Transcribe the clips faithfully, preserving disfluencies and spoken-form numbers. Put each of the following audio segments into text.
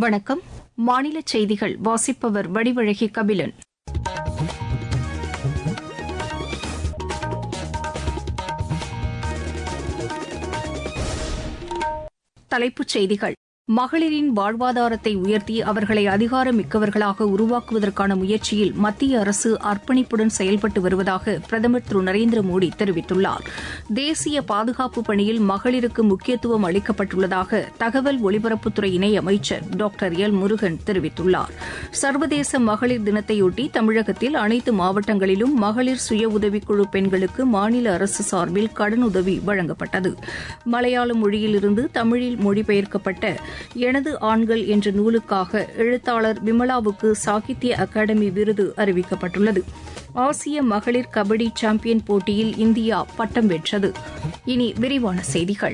வணக்கம். மாநில செய்திகள் வாசிப்பவர் வடிவழகி கபிலன். தலைப்புச் செய்திகள். மகளிரின் வாழ்வாதாரத்தை உயர்த்தி அவர்களை அதிகாரமிக்கவர்களாக உருவாக்குவதற்கான முயற்சியில் மத்திய அரசு அர்ப்பணிப்புடன் செயல்பட்டு வருவதாக பிரதமர் திரு நரேந்திர மோடி தெரிவித்துள்ளார். தேசிய பாதுகாப்பு பணியில் மகளிருக்கு முக்கியத்துவம் அளிக்கப்பட்டுள்ளதாக தகவல் ஒலிபரப்புத்துறை இணையமைச்சர் டாக்டர் எல் முருகன் தெரிவித்துள்ளார். சர்வதேச மகளிர் தினத்தையொட்டி தமிழகத்தில் அனைத்து மாவட்டங்களிலும் மகளிர் சுய உதவிக்குழு பெண்களுக்கு மாநில அரசு சார்பில் கடனுதவி வழங்கப்பட்டது. மலையாள மொழியிலிருந்து தமிழில் மொழிபெயர்க்கப்பட்ட எனது ஆண்கள் என்ற நூலுக்காக எழுத்தாளர் விமலாவுக்கு சாகித்ய அகாடமி விருது அறிவிக்கப்பட்டுள்ளது. ஆசிய மகளிர் கபடி சாம்பியன் போட்டியில் இந்தியா பட்டம் வென்றது. இனி விரிவான செய்திகள்.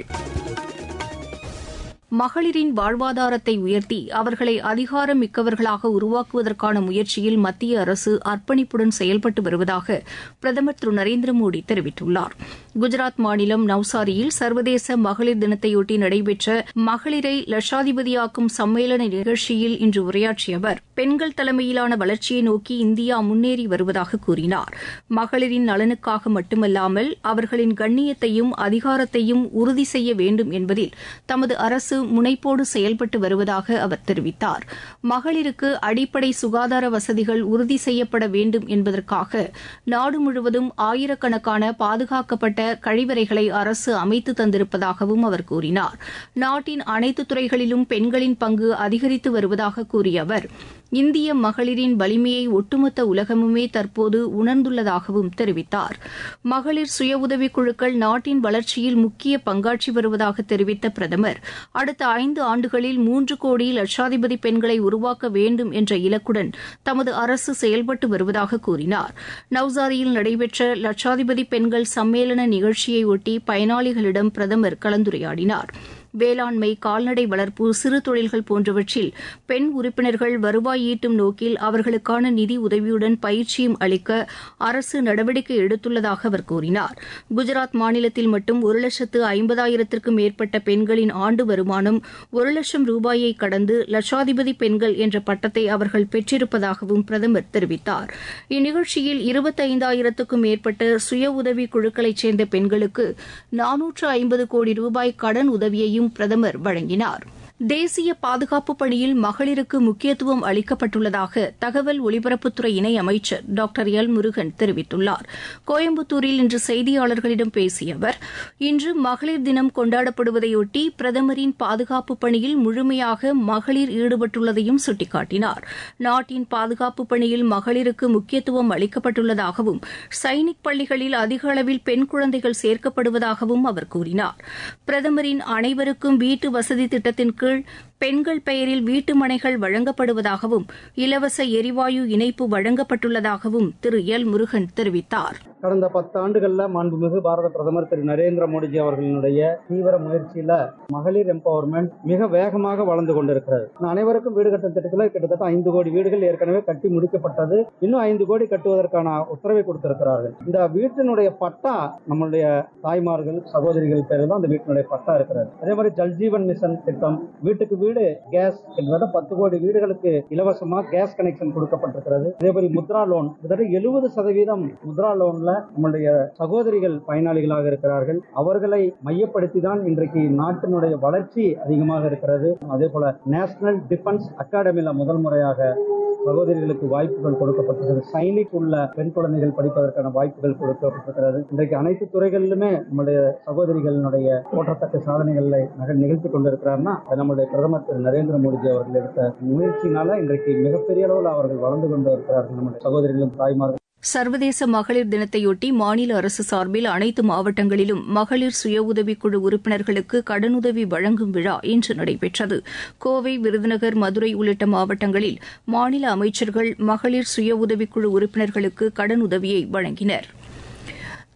மகளிரின் வாழ்வாதாரத்தை உயர்த்தி அவர்களை அதிகாரமிக்கவர்களாக உருவாக்குவதற்கான முயற்சியில் மத்திய அரசு அர்ப்பணிப்புடன் செயல்பட்டு வருவதாக பிரதமர் திரு நரேந்திர மோடி தெரிவித்துள்ளார். குஜராத் மாநிலம் நவ்சாரியில் சர்வதேச மகளிர் தினத்தையொட்டி நடைபெற்ற மகளிரை லட்சாதிபதியாக்கும் சம்மேளன நிகழ்ச்சியில் இன்று உரையாற்றிய அவர், பெண்கள் தலைமையிலான வளர்ச்சியை நோக்கி இந்தியா முன்னேறி வருவதாக கூறினார். மகளிரின் நலனுக்காக மட்டுமல்லாமல் அவர்களின் கண்ணியத்தையும் அதிகாரத்தையும் உறுதி செய்ய வேண்டும் என்பதில் தமது அரசு முனைப்போடு செயல்பட்டு வருவதாக அவர் தெரிவித்தார். மகளிருக்கு அடிப்படை சுகாதார வசதிகள் உறுதி செய்யப்பட வேண்டும் என்பதற்காக நாடு முழுவதும் ஆயிரக்கணக்கான பாதுகாக்கப்பட்ட கழிவறைகளை அரசு அமைத்து தந்திருப்பதாகவும் அவர் கூறினார். நாட்டின் அனைத்து துறைகளிலும் பெண்களின் பங்கு அதிகரித்து வருவதாக கூறிய அவர், இந்திய மகளிரின் வலிமையை ஒட்டுமொத்த உலகமுமே தற்போது உணர்ந்துள்ளதாகவும் தெரிவித்தார். மகளிர் சுய உதவிக் குழுக்கள் நாட்டின் வளர்ச்சியில் முக்கிய பங்காற்றி வருவதாக தெரிவித்த பிரதமர், அடுத்த ஐந்து ஆண்டுகளில் மூன்று கோடி லட்சாதிபதி பெண்களை உருவாக்க வேண்டும் என்ற இலக்குடன் தமது அரசு செயல்பட்டு வருவதாக கூறினார். நவ்சாரியில் நடைபெற்ற லட்சாதிபதி பெண்கள் சம்மேளன நிகழ்ச்சியை ஒட்டி பயனாளிகளிடம் பிரதமர் கலந்துரையாடினார். வேளாண்மை, கால்நடை வளர்ப்பு, சிறு தொழில்கள் போன்றவற்றில் பெண் உறுப்பினர்கள் வருவாய் ஈட்டும் நோக்கில் அவர்களுக்கான நிதி உதவியுடன் பயிற்சியும் அளிக்க அரசு நடவடிக்கை எடுத்துள்ளதாக அவர் கூறினார். குஜராத் மாநிலத்தில் மட்டும் ஒரு லட்சத்து ஐம்பதாயிரத்திற்கும் மேற்பட்ட பெண்களின் ஆண்டு வருமானம் ஒரு லட்சம் ரூபாயை கடந்து லட்சாதிபதி பெண்கள் என்ற பட்டத்தை அவர்கள் பெற்றிருப்பதாகவும் பிரதமர் தெரிவித்தார். இந்நிகழ்ச்சியில் இருபத்தைந்தாயிரத்துக்கும் மேற்பட்ட சுய உதவி குழுக்களைச் சேர்ந்த பெண்களுக்கு நானூற்று ஐம்பது கோடி ரூபாய் கடன் உதவியையும் பிரதமர் வழங்கினார். தேசிய பாதுகாப்பு பணியில் மகளிருக்கு முக்கியத்துவம் அளிக்கப்பட்டுள்ளதாக தகவல் ஒலிபரப்புத்துறை இணையமைச்சர் டாக்டர் எல் முருகன் தெரிவித்துள்ளார். கோயம்புத்தூரில் இன்று செய்தியாளர்களிடம் பேசிய அவர், இன்று மகளிர் தினம் கொண்டாடப்படுவதையொட்டி பிரதமரின் பாதுகாப்பு பணியில் முழுமையாக மகளிர் ஈடுபட்டுள்ளதையும் சுட்டிக்காட்டினார். நாட்டின் பாதுகாப்பு பணியில் மகளிருக்கு முக்கியத்துவம் அளிக்கப்பட்டுள்ளதாகவும் சைனிக் பள்ளிகளில் அதிக அளவில் பெண் குழந்தைகள் சேர்க்கப்படுவதாகவும் அவர் கூறினார். பிரதமரின் அனைவருக்கும் வீட்டு வசதி திட்டத்தின் கீழ் பெண்கள் பெயரில் வீட்டு மனைகள் வழங்கப்படுவதாகவும் இலவச எரிவாயு இணைப்பு வழங்கப்பட்டுள்ளதாகவும் திரு எல் முருகன் தெரிவித்தார். கடந்த பத்து ஆண்டுகள்ல மாண்புமிகு பாரத பிரதமர் திரு நரேந்திர மோடிஜி அவர்களினுடைய தீவிர முயற்சியில மகளிர் எம்பவர்மெண்ட் மிக வேகமாக வளர்ந்து கொண்டிருக்கிறது. அனைவருக்கும் வீடு கட்டும் திட்டத்தில் கிட்டத்தட்ட ஐந்து கோடி வீடுகள் ஏற்கனவே கட்டி முடிக்கப்பட்டது. இன்னும் ஐந்து கோடி கட்டுவதற்கான உத்தரவை கொடுத்திருக்கிறார்கள். இந்த வீட்டினுடைய பட்டா நம்மளுடைய தாய்மார்கள், சகோதரிகள் பேரில் தான் அந்த வீட்டினுடைய பட்டா இருக்கிறது. அதே மாதிரி ஜல்ஜீவன் மிஷன் திட்டம், வீட்டுக்கு வீடு கேஸ் கிட்டத்தட்ட பத்து கோடி வீடுகளுக்கு இலவசமா கேஸ் கனெக்ஷன் கொடுக்கப்பட்டிருக்கிறது. அதே மாதிரி முத்ரா லோன் கிட்டத்தட்ட எழுபது சதவீதம் முத்ரா லோன்ல நம்முடைய சகோதரிகள் பயனாளிகளாக இருக்கிறார்கள். அவர்களை மையப்படுத்தி தான் இன்றைக்கு நாட்டினுடைய வளர்ச்சி அதிகமாக இருக்கிறது. அதே போல நேஷனல் டிஃபென்ஸ் அகாடமியில முதல் முறையாக சகோதரிகளுக்கு வாய்ப்புகள் கொடுக்கப்பட்டிருக்கிறது. சைனிக் உள்ள பெண் குழந்தைகள் படிப்பதற்கான வாய்ப்புகள் கொடுக்கப்பட்டிருக்கிறது. இன்றைக்கு அனைத்து துறைகளிலுமே நம்முடைய சகோதரிகளுடைய போற்றத்தக்க சாதனைகளை நிகழ்த்தி கொண்டிருக்கிறார்னா நம்முடைய பிரதமர் திரு நரேந்திர மோடிஜி அவர்கள் எடுத்த முயற்சியினால இன்றைக்கு மிகப்பெரிய அளவில் அவர்கள் வளர்ந்து கொண்டு இருக்கிறார்கள். நம்முடைய சகோதரிகளும் தாய்மார்கள். சர்வதேச மகளிர் தினத்தையொட்டி மாநில அரசு சார்பில் அனைத்து மாவட்டங்களிலும் மகளிர் சுய உதவிக்குழு உறுப்பினர்களுக்கு கடனுதவி வழங்கும் விழா இன்று நடைபெற்றது. கோவை, விருதுநகர், மதுரை உள்ளிட்ட மாவட்டங்களில் மாநில அமைச்சர்கள் மகளிர் சுய உதவிக்குழு உறுப்பினர்களுக்கு கடனுதவியை வழங்கினர்.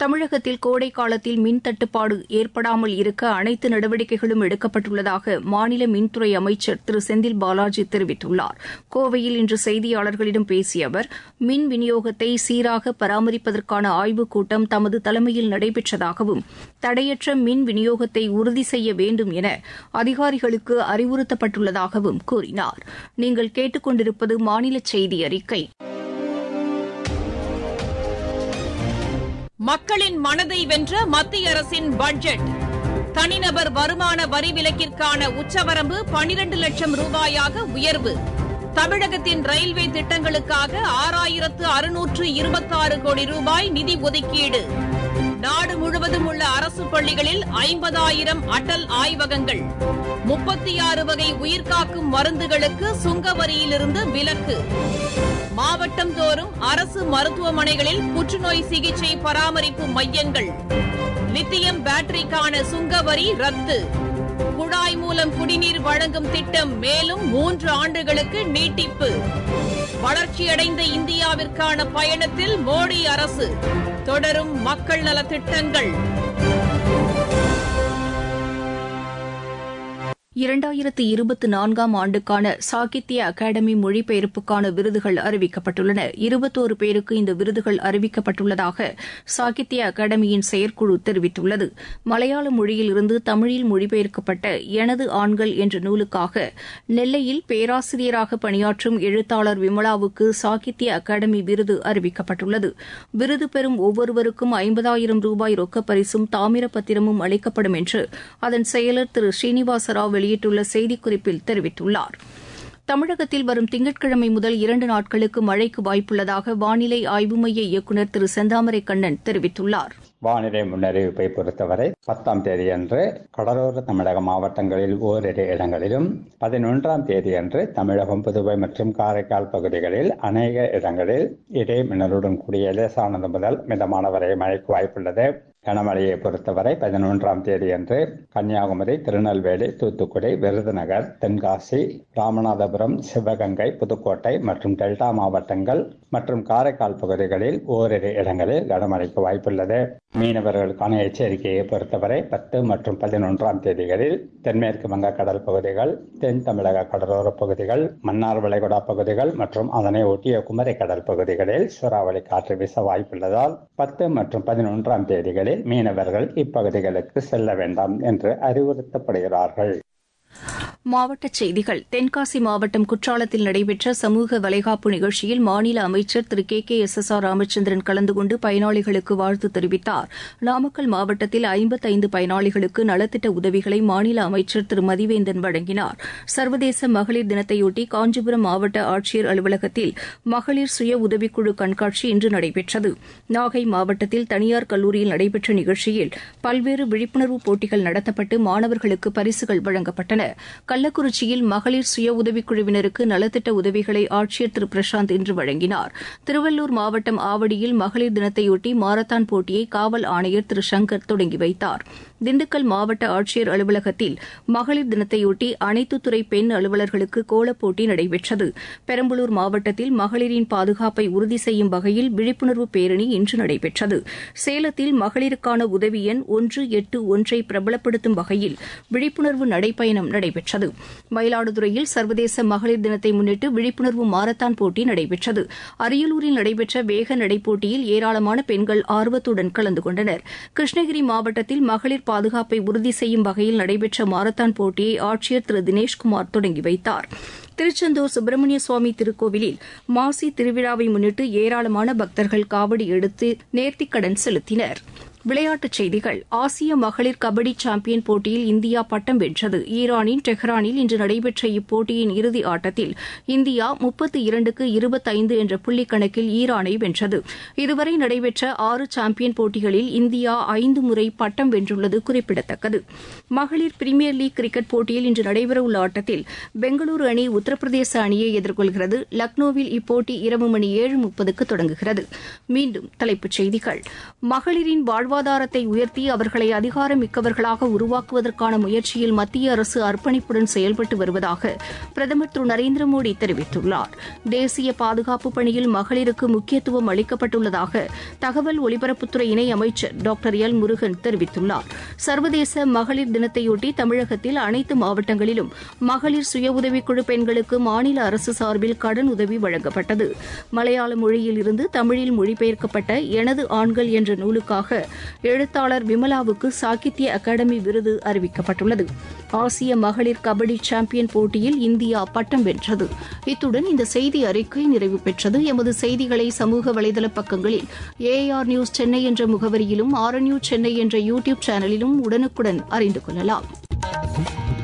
தமிழகத்தில் கோடை காலத்தில் மின் தட்டுப்பாடு ஏற்படாமல் இருக்க அனைத்து நடவடிக்கைகளும் எடுக்கப்பட்டுள்ளதாக மாநில மின்துறை அமைச்சர் திரு செந்தில் பாலாஜி தெரிவித்துள்ளார். கோவையில் இன்று செய்தியாளர்களிடம் பேசிய அவர் மின் விநியோகத்தை சீராக பராமரிப்பதற்கான ஆய்வுக் கூட்டம் தமது தலைமையில் நடைபெற்றதாகவும் தடையற்ற மின் விநியோகத்தை உறுதி செய்ய வேண்டும் என அதிகாரிகளுக்கு அறிவுறுத்தப்பட்டுள்ளதாகவும் கூறினார். நீங்கள் கேட்டுக் கொண்டிருப்பது மாநில செய்தி அறிக்கை. மக்களின் மனதை வென்ற மத்திய அரசின் பட்ஜெட். தனிநபர் வருமான வரி விலக்கிற்கான உச்சவரம்பு பனிரண்டு லட்சம் ரூபாயாக உயர்வு. தமிழகத்தின் ரயில்வே திட்டங்களுக்காக ஆறாயிரத்து அறுநூற்று இருபத்தாறு கோடி ரூபாய் நிதி ஒதுக்கீடு. நாடு முழுவதும் உள்ள அரசு பள்ளிகளில் ஐம்பதாயிரம் அடல் ஆய்வகங்கள். முப்பத்தி ஆறு வகை உயிர்காக்கும் மருந்துகளுக்கு சுங்க வரியிலிருந்து விலக்கு. மாவட்டம் தோறும் அரசு மருத்துவமனைகளில் புற்றுநோய் சிகிச்சை பராமரிப்பு மையங்கள். லித்தியம் பேட்டரிக்கான சுங்க வரி ரத்து. குழாய் மூலம் குடிநீர் வழங்கும் திட்டம் மேலும் மூன்று ஆண்டுகளுக்கு நீட்டிப்பு. வளர்ச்சியடைந்த இந்தியாவிற்கான பயணத்தில் மோடி அரசு. தொடரும் மக்கள் நலத்திட்டங்கள். இரண்டாயிரத்து இருபத்தி நான்காம் ஆண்டுக்கான சாகித்ய அகாடமி மொழிபெயர்ப்புக்கான விருதுகள் அறிவிக்கப்பட்டுள்ளன. இருபத்தோரு பேருக்கு இந்த விருதுகள் அறிவிக்கப்பட்டுள்ளதாக சாகித்ய அகாடமியின் செயற்குழு தெரிவித்துள்ளது. மலையாள மொழியிலிருந்து தமிழில் மொழிபெயர்க்கப்பட்ட எனது ஆண்கள் என்ற நூலுக்காக நெல்லையில் பேராசிரியராக பணியாற்றும் எழுத்தாளர் விமலாவுக்கு சாகித்ய அகாடமி விருது அறிவிக்கப்பட்டுள்ளது. விருது பெறும் ஒவ்வொருவருக்கும் ஐம்பதாயிரம் ரூபாய் ரொக்கப் பரிசும் தாமிரப்பத்திரமும் அளிக்கப்படும் என்று அதன் செயலர் திரு ஸ்ரீனிவாசராவ் வெளியிட்டுள்ள செய்திக்குறிப்பில் தெரிவித்துள்ளார். தமிழகத்தில் வரும் திங்கட்கிழமை முதல் இரண்டு நாட்களுக்கு மழைக்கு வாய்ப்புள்ளதாக வானிலை ஆய்வு மைய இயக்குநர் திரு செந்தாமரை கண்ணன் தெரிவித்துள்ளார். வானிலை முன்னறிவிப்பை பொறுத்தவரை பத்தாம் தேதியன்று கடலோர தமிழக மாவட்டங்களில் ஓரிரு இடங்களிலும், பதினொன்றாம் தேதியன்று தமிழகம், புதுவை மற்றும் காரைக்கால் பகுதிகளில் அநேக இடங்களில் இடி மின்னலுடன் கூடிய லேசானது முதல் மிதமான வரை மழைக்கு வாய்ப்புள்ளது. கனமழையை பொறுத்தவரை பதினொன்றாம் தேதியன்று கன்னியாகுமரி, திருநெல்வேலி, தூத்துக்குடி, விருதுநகர், தென்காசி, ராமநாதபுரம், சிவகங்கை, புதுக்கோட்டை மற்றும் டெல்டா மாவட்டங்கள் மற்றும் காரைக்கால் பகுதிகளில் ஓரிரு இடங்களில் கனமழைக்கு வாய்ப்புள்ளது. மீனவர்களுக்கான எச்சரிக்கையை பொறுத்தவரை பத்து மற்றும் பதினொன்றாம் தேதிகளில் தென்மேற்கு வங்கக்கடல் பகுதிகள், தென் தமிழக கடலோர பகுதிகள், மன்னார் வளைகுடா பகுதிகள் மற்றும் அதனை ஒட்டிய குமரி கடல் பகுதிகளில் சூறாவளி காற்று வீச வாய்ப்புள்ளதால் பத்து மற்றும் பதினொன்றாம் தேதிகளில் மீனவர்கள் இப்பகுதிகளுக்கு செல்ல வேண்டாம் என்று அறிவுறுத்தப்படுகிறார்கள். மாவட்டச் செய்திகள். தென்காசி மாவட்டம் குற்றாலத்தில் நடைபெற்ற சமூக வளைகாப்பு நிகழ்ச்சியில் மாநில அமைச்சர் Thiru K K S S R Ramachandran கலந்து கொண்டு பயனாளிகளுக்கு வாழ்த்து தெரிவித்தார். நாமக்கல் மாவட்டத்தில் ஐம்பத்தைந்து பயனாளிகளுக்கு நலத்திட்ட உதவிகளை மாநில அமைச்சர் திரு மதிவேந்தன் வழங்கினார். சர்வதேச மகளிர் தினத்தையொட்டி காஞ்சிபுரம் மாவட்ட ஆட்சியர் அலுவலகத்தில் மகளிர் சுய உதவிக்குழு கண்காட்சி இன்று நடைபெற்றது. நாகை மாவட்டத்தில் தனியார் கல்லூரியில் நடைபெற்ற நிகழ்ச்சியில் பல்வேறு விழிப்புணர்வு போட்டிகள் நடத்தப்பட்டு மாணவர்களுக்கு பரிசுகள் வழங்கப்பட்டன. கள்ளக்குறிச்சியில் மகளிர் சுய உதவிக்குழுவினருக்கு நலத்திட்ட உதவிகளை ஆட்சியர் திரு பிரசாந்த் இன்று வழங்கினார். திருவள்ளூர் மாவட்டம் ஆவடியில் மகளிர் தினத்தையொட்டி மாரத்தான் போட்டியை காவல் ஆணையர் திரு சங்கர் தொடங்கி வைத்தார். திண்டுக்கல் மாவட்ட ஆட்சியர் அலுவலகத்தில் மகளிர் தினத்தையொட்டி அனைத்து துறை பெண் அலுவலர்களுக்கு கோலப்போட்டி நடைபெற்றது. பெரம்பலூர் மாவட்டத்தில் மகளிரின் பாதுகாப்பை உறுதி செய்யும் வகையில் விழிப்புணர்வு பேரணி இன்று நடைபெற்றது. சேலத்தில் மகளிருக்கான உதவி எண் ஒன்று எட்டு ஒன்றை பிரபலப்படுத்தும் வகையில் விழிப்புணர்வு நடைப்பயணம் நடைபெற்றது. மயிலாடுதுறையில் சர்வதேச மகளிர் தினத்தை முன்னிட்டு விழிப்புணர்வு மாரத்தான் போட்டி நடைபெற்றது. அரியலூரில் நடைபெற்ற வேக நடைப்போட்டியில் ஏராளமான பெண்கள் ஆர்வத்துடன் கலந்து கொண்டனர். கிருஷ்ணகிரி மாவட்டத்தில் மகளிர் பாதுகாப்பை உறுதி செய்யும் வகையில் நடைபெற்ற மாரத்தான் போட்டியை ஆட்சியர் திரு தினேஷ்குமார் தொடங்கி வைத்தார். திருச்செந்தூர் சுப்பிரமணிய சுவாமி திருக்கோவிலில் மாசி திருவிழாவை முன்னிட்டு ஏராளமான பக்தர்கள் காவடி எடுத்து நேர்த்திக்கடன் செலுத்தினர். விளையாட்டுச் செய்திகள். ஆசிய மகளிர் கபடி சாம்பியன் போட்டியில் இந்தியா பட்டம் வென்றது. ஈரானின் டெஹ்ரானில் இன்று நடைபெற்ற இப்போட்டியின் இறுதி ஆட்டத்தில் இந்தியா முப்பத்து இரண்டுக்கு இருபத்தைந்து என்ற புள்ளி கணக்கில் ஈரானை வென்றது. இதுவரை நடைபெற்ற ஆறு சாம்பியன் போட்டிகளில் இந்தியா ஐந்து முறை பட்டம் வென்றுள்ளது குறிப்பிடத்தக்கது. மகளிர் பிரீமியர் லீக் கிரிக்கெட் போட்டியில் இன்று நடைபெறவுள்ள ஆட்டத்தில் பெங்களூரு அணி உத்தரப்பிரதேச அணியை எதிர்கொள்கிறது. லக்னோவில் இப்போட்டி இரவு மணி ஏழு முப்பதுக்கு தொடங்குகிறது. மீண்டும் தலைப்புச் செய்திகள். மகளிரின் வாழ்வு வாழ்வாதாரத்தை உயர்த்தி அவர்களை அதிகாரமிக்கவர்களாக உருவாக்குவதற்கான முயற்சியில் மத்திய அரசு அர்ப்பணிப்புடன் செயல்பட்டு வருவதாக பிரதமர் திரு நரேந்திர மோடி தெரிவித்துள்ளார். தேசிய பாதுகாப்பு பணியில் மகளிருக்கு முக்கியத்துவம் அளிக்கப்பட்டுள்ளதாக தகவல் ஒலிபரப்புத்துறை இணை அமைச்சர் டாக்டர் எல் முருகன் தெரிவித்துள்ளார். சர்வதேச மகளிர் தினத்தையொட்டி தமிழகத்தில் அனைத்து மாவட்டங்களிலும் மகளிர் சுய உதவிக்குழு பெண்களுக்கு மாநில அரசு சார்பில் கடன் உதவி வழங்கப்பட்டது. மலையாள மொழியில் இருந்து தமிழில் மொழிபெயர்க்கப்பட்ட எனது ஆண்கள் என்ற நூலுக்காக எழுத்தாளர் விமலாவுக்கு சாகித்ய அகாடமி விருது அறிவிக்கப்பட்டுள்ளது. ஆசிய மகளிர் கபடி சாம்பியன் போட்டியில் இந்தியா பட்டம் வென்றது. இத்துடன் இந்த செய்தி அறிக்கை நிறைவு பெற்றது. எமது செய்திகளை சமூக வலைதள பக்கங்களில் ஏஆர் நியூஸ் சென்னை என்ற முகவரியிலும் ஆர் நியூஸ் சென்னை என்ற யூடியூப் சேனலிலும் உடனுக்குடன் அறிந்து கொள்ளலாம்.